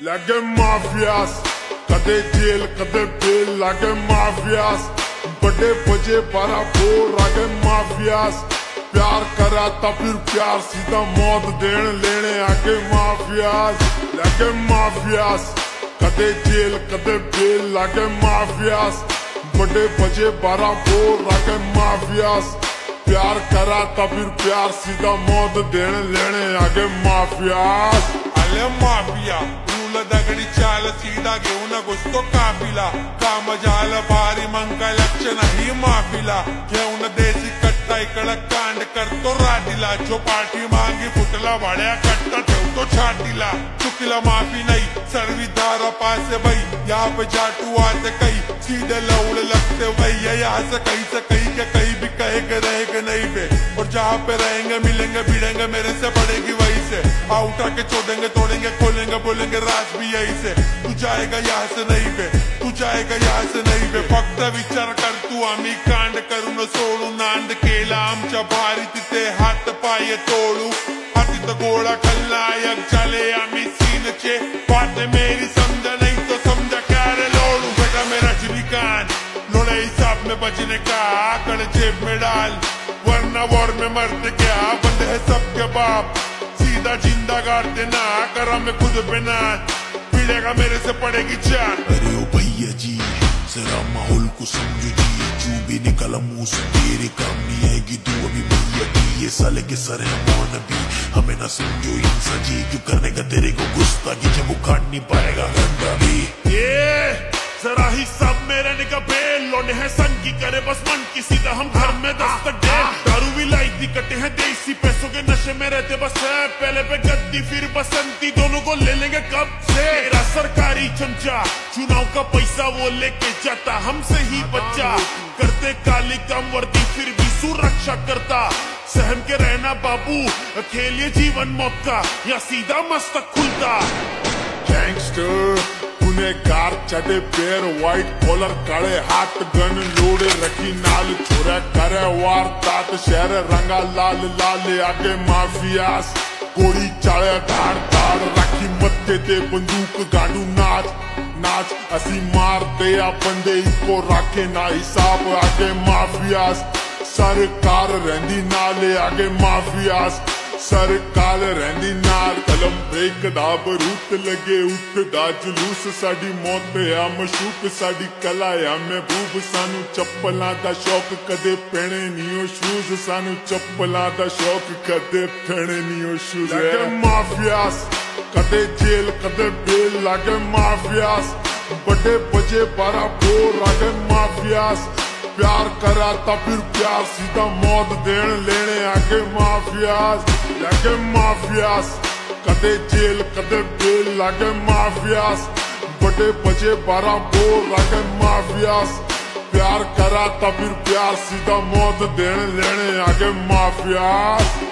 लागे माफियास, कदे जेल कदे बेल लागे माफियास, बड़े बजे 12 बोर लागे माफियास, प्यार करा था फिर प्यार सीधा मौत देने लेने आगे माफियास, लागे माफियास, कदे जेल कदे बेल लागे माफियास, बड़े बजे 12 बोर लागे माफियास, प्यार करा था फिर प्यार सीधा मौत देने लेने आगे माफियास. अले माफिया रूल दगडी चाल सीधा घेऊन घुसतो काफिला, काम झालं भारी मग काय लक्ष नाही माफिला, घेऊन देशी कट्टा इकडं कांड करतो राटीला, जो पाठी मागे फुटला भाड्या कट्टा ठेवतो छातीला, चुकीला माफी नाही सर्वी दारा पास भाई, यहाँ पे जाटू आते कई सीधे लौड़ लगते भैया, यहाँ से कहीं के कहीं भी कहेंगे रहेंगे नहीं बे, और जहाँ पे रहेंगे मिलेंगे भिड़ेंगे मेरे से पड़ेगी वही से, आ उठा के छोड़ेंगे तोड़ेंगे खोलेंगे बोलेंगे राज भी यही से, तू जाएगा यहाँ से नहीं बे, तू जाएगा यहाँ से नहीं बे, फक्त विचार कर तू आम्ही कांड करून सोडू नांद केला आमच्या भारी तिथे हात पाय तोडू, हाती तो गोळा खलनायक झाले आम्ही सीनचे, बात मेरी समझा नहीं तो समझा क्या रे लोडू, बेटा मेरा रजनीकांत लोड़े हिसाब में बचने का आकड़ जेब में डाल, वरना वॉर में मरते क्या बंदे है सबके बाप, सीधा जिंदा गाड़ देना करा मैं खुद बिना, पीड़ेगा मेरे से पड़ेगी जान. अरे ओ भैया जी जरा माहौल को समझो जी, चू भी निकला मुंह से तेरे काम नहीं आएगी तू अभी भैया की, ये साले के सर है मौन भी हमें ना समझो इंसा जी, क्यों करने का तेरे को गुस्सा की जब उखाड़ नहीं पाएगा गंदा भी. ये जरा ही सब मेरे निका बेल लोने हैं सन की करे बस मन की, सीधा हम घर में दस्तक दे, दारू भी लाई थी कटे हैं देसी पैसों के नशे में रहते बस है, पहले पे गद्दी फिर बसंती दोनों को ले लेंगे कब से, तेरा सरकारी चमचा चुनाव का पैसा वो लेके जाता हमसे ही बच्चा, करते काली कम वर्दी फिर भी सुरक्षा करता, सहम के रहना बाबू खेलिए जीवन मौत का या सीधा मस्तक खुलता. गैंगस्टर गुनेगार चढ़े पैर व्हाइट कॉलर काले हाथ गन लोड़े रखी नाल छोरा करे वारदात, शहर रंगा लाल लाल आगे माफियास, गोली चाले धाड़ धाड़ रखी मत्थे ते बंदूक गाड़ू नाच नाच, असी मार दे आ बंदे इको रखे ना हिसाब आगे माफियास, सरकार रहंदी नाले आगे माफियास, सरकार रहंदी नाल कलम ब्रेक दा बरूत लगे उठदा जुलूस, साडी मौत आ मशूक साडी कला आ महबूब, सानू चप्पलां दा शौक कदे पहने नियो शूज, सानू चप्पलां दा शौक कदे पहने नियो शूज. लागे माफियास कदे जेल कदे बेल लागे माफियास, बड़े बजे 12 बोर लागे माफियास, प्यार करा था फिर प्यार सीधा मौत देने लेने आगे माफियास, लागे माफियास, कदे जेल कदे बेल लागे माफियास, बड़े बजे 12 बोर लागे माफियास, प्यार करा था फिर प्यार सीधा मौत देने लेने आगे माफियास.